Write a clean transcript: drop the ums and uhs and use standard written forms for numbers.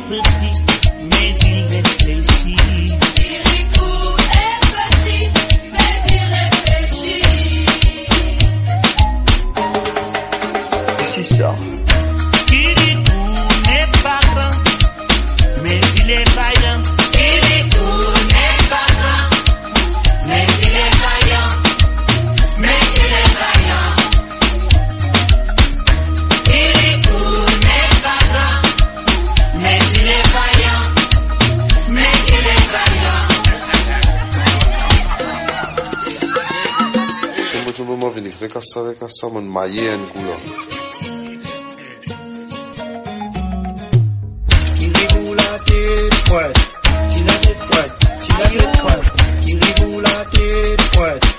petit, mais il réfléchit. Kirikou est petit, mais il réfléchit. C'est ça. Kirikou n'est pas grand, mais il est vaillant. Kirikou n'est pas grand, mais il est vaillant. Mais il est vaillant. Kirikou n'est pas grand, mais il est vaillant. Mais il est vaillant. Chumbo movini, rekasa mon mayen kulo. Kirikou la tête pointe, si la tête pointe, si la tête pointe. Kirikou la tête pointe.